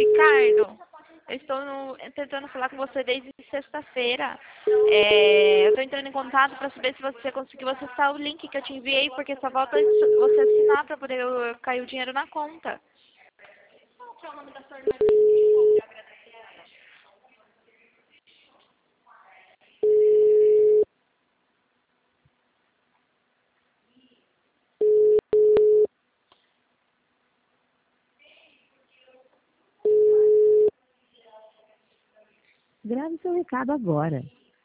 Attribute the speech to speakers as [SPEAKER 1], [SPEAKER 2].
[SPEAKER 1] Ricardo, eu estou tentando falar com você desde sexta-feira. Eu estou entrando em contato para saber se você conseguiu acessar o link que eu te enviei, porque só falta você assinar para poder cair o dinheiro na conta. Qual que é o nome da sua irmã?
[SPEAKER 2] Grave seu recado agora.